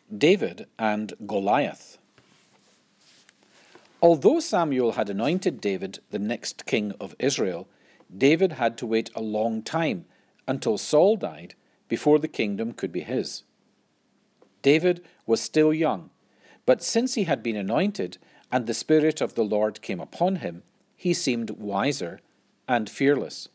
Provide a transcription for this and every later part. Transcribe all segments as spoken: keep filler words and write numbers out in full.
David and Goliath. Although Samuel had anointed David the next king of Israel, David had to wait a long time until Saul died before the kingdom could be his. David was still young, but since he had been anointed and the Spirit of the Lord came upon him, he seemed wiser and fearless.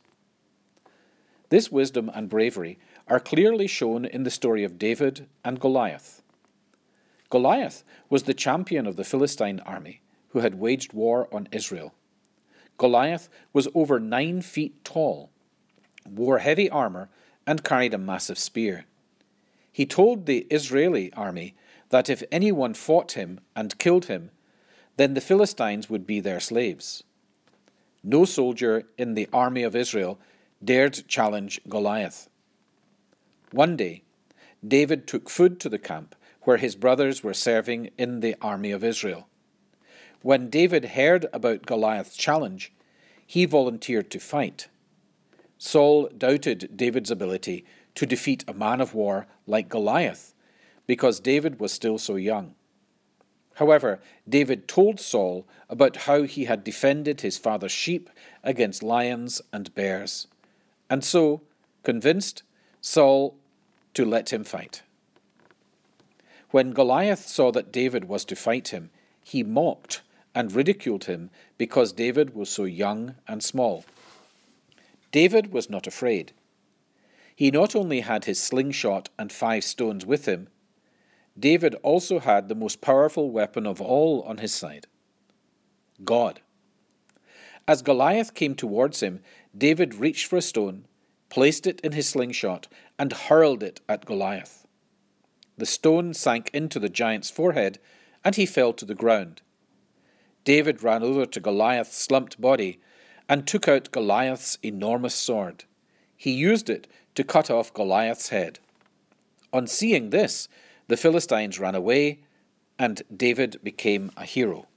This wisdom and bravery are clearly shown in the story of David and Goliath. Goliath was the champion of the Philistine army who had waged war on Israel. Goliath was over nine feet tall, wore heavy armor, and carried a massive spear. He told the Israeli army that if anyone fought him and killed him, then the Philistines would be their slaves. No soldier in the army of Israel dared challenge Goliath. One day, David took food to the camp where his brothers were serving in the army of Israel. When David heard about Goliath's challenge, he volunteered to fight. Saul doubted David's ability to defeat a man of war like Goliath because David was still so young. However, David told Saul about how he had defended his father's sheep against lions and bears, and so convinced Saul to let him fight. When Goliath saw that David was to fight him, he mocked and ridiculed him because David was so young and small. David was not afraid. He not only had his slingshot and five stones with him, David also had the most powerful weapon of all on his side: God. As Goliath came towards him, David reached for a stone, placed it in his slingshot, and hurled it at Goliath. The stone sank into the giant's forehead, and he fell to the ground. David ran over to Goliath's slumped body and took out Goliath's enormous sword. He used it to cut off Goliath's head. On seeing this, the Philistines ran away, and David became a hero.